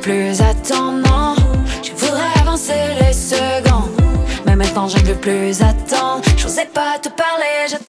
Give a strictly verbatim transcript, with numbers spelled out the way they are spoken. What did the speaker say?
plus attendre, non. Je voudrais avancer les secondes, mais maintenant j'aime plus attendre. J'osais pas te parler, je